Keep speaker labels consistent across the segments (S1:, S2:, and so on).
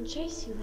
S1: Включай сюда.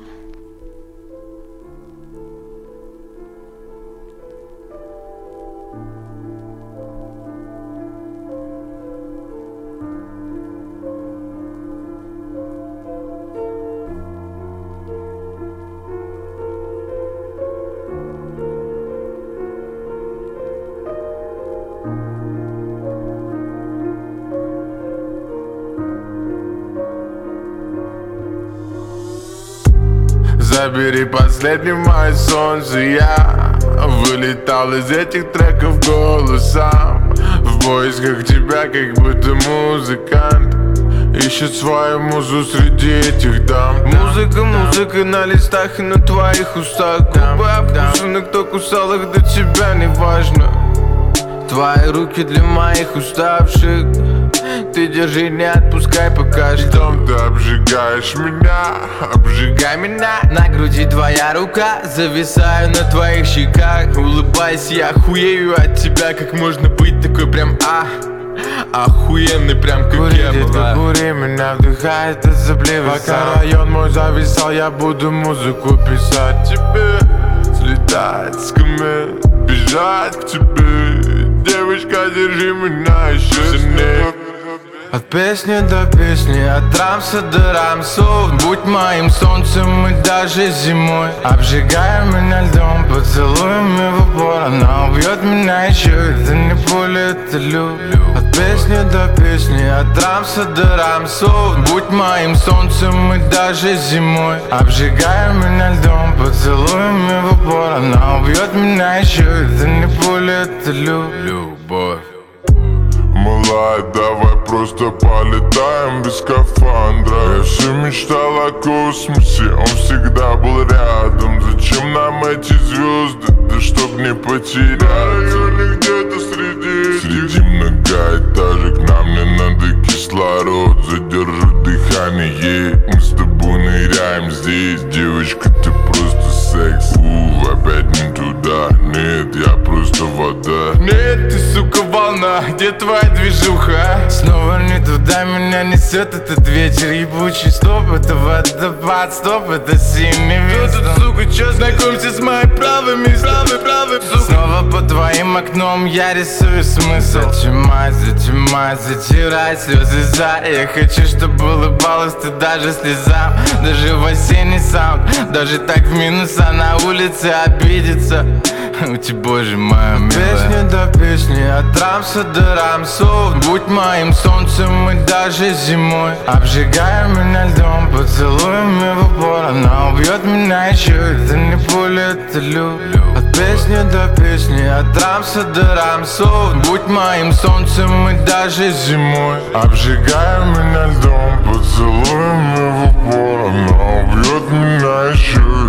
S2: Забери последнее мое солнце. Я вылетал из этих треков голосом в поисках тебя, как будто музыкант ищет свою музу среди этих дам. Музыка на листах и на твоих устах. Губы обкусаны, кто кусал их, до тебя не важно. Твои руки для моих уставших. Ты держи, не отпускай пока что. Ты обжигаешь меня, обжигай меня. На груди твоя рука, зависаю на твоих щеках. Улыбайся, я охуею от тебя. Как можно быть такой прям охуенный, прям как кури, я была. Кури, меня вдыхает от заплива. Пока район мой зависал, я буду музыку писать тебе. Слетать с камер, бежать к тебе. Девочка, держи меня еще сильнее. От песни до песни, от рамса до рамсов. Будь моим солнцем и даже зимой. Обжигай меня льдом, поцелуями в упор. Она убьет меня еще, это не пуля, это люблю. От песни до песни, от рамса до рамсов. Будь моим солнцем и даже зимой. Обжигай меня льдом, поцелуями в упор. Она убьет меня еще, это не пуля, это любовь. Малая, давай просто полетаем без скафандра. Я все мечтал о космосе, он всегда был рядом. Зачем нам эти звезды, да чтоб не потеряться? Районе где-то среди многоэтажек. Нам не надо кислород, задержу дыхание. Мы с тобой ныряем здесь, девочка, ты просто секс. Опять не туда, нет, я просто вода. Нет, ты, сука, волна, где твоя движуха? Снова не туда меня несет этот ветер ебучий. Стоп, это водопад, стоп, это синий ветер. Сука, чё, знакомься с моими правыми, сука. Снова по твоим окном я рисую смысл. Затирай слезы за. Я хочу, чтобы улыбалась ты даже слезам. Даже в осенний саунд, даже так в минус, а на улице обидится. У тебя, боже моя милая. Песни до песни, от рамса до рамсов. Будь моим солнцем и даже зимой. Обжигай меня льдом, поцелуями в упор. Она убьет меня еще, это не пуля, это люблю. От песни до песни, от рамса до рамсов. Будь моим солнцем и даже зимой. Обжигай меня льдом, поцелуями в упор. Она убьет меня еще.